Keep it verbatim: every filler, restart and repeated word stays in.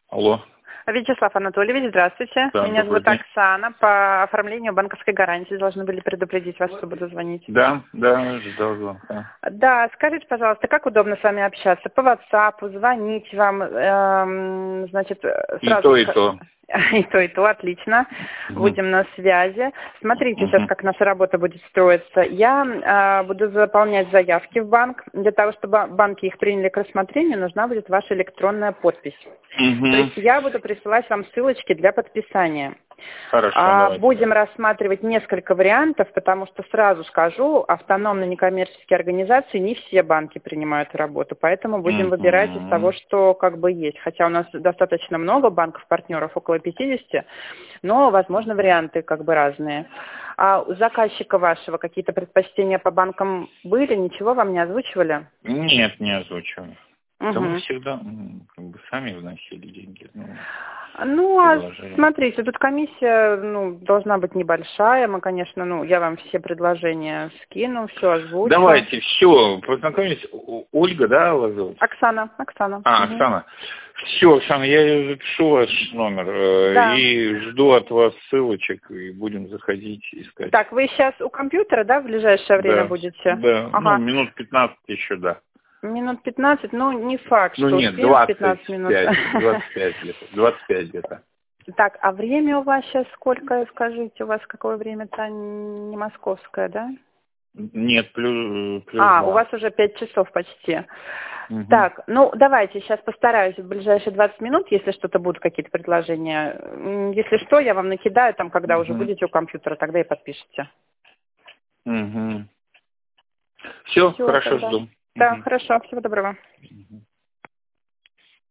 Алло. Вячеслав Анатольевич, здравствуйте. Да, Меня зовут день. Оксана. По оформлению банковской гарантии должны были предупредить вас, что буду звонить. Да, да, ждал звонка. Да, скажите, пожалуйста, как удобно с вами общаться? По WhatsApp, звонить вам, эм, значит, И сразу... то, и ска- то. И то, и то, отлично. Мгм. Будем на связи. Смотрите сейчас, Мгм. как наша работа будет строиться. Я э, буду заполнять заявки в банк. Для того, чтобы банки их приняли к рассмотрению, нужна будет ваша электронная подпись. То Мгм. есть я буду присылать вам ссылочки для подписания. Хорошо, А, давайте. Будем рассматривать несколько вариантов, потому что сразу скажу, автономные некоммерческие организации не все банки принимают работу, поэтому будем выбирать из того, Мгм. что как бы есть. Хотя у нас достаточно много банков-партнеров, около пятидесяти, но, возможно, варианты как бы разные. А у заказчика вашего какие-то предпочтения по банкам были? Ничего вам не озвучивали? Нет, не озвучиваю. Да мы Угу. всегда м, как бы сами вносили деньги. Ну, Ну, а предложили. смотрите, тут комиссия, ну, должна быть небольшая. Мы, конечно, ну, я вам все предложения скину, все озвучу. Давайте, все, познакомились. О- Ольга, да, вас зовут? Оксана, Оксана. А, Мгм. Оксана. Все, Оксана, я запишу ваш номер э, Да. и жду от вас ссылочек, и будем заходить искать. Так, вы сейчас у компьютера, да, в ближайшее время Да, будете? да, ну, Ага. минут пятнадцать еще, да. Минут пятнадцать, ну, не факт, Ну, что нет, успеем в двадцать пятнадцать минут. пять, двадцать пять где-то, двадцать пять где-то. Так, а время у вас сейчас сколько, скажите, у вас какое время-то не московское, да? Нет, плюс, плюс А, у два. вас уже пять часов почти. Мгм. Так, ну давайте, сейчас постараюсь в ближайшие двадцать минут, если что-то будут какие-то предложения. М, Если что, я вам накидаю, там, когда уже Мгм. будете у компьютера, тогда и подпишите. Мгм. Все, Все, хорошо, тогда. жду. Да, Мгм. хорошо, всего доброго. Мгм.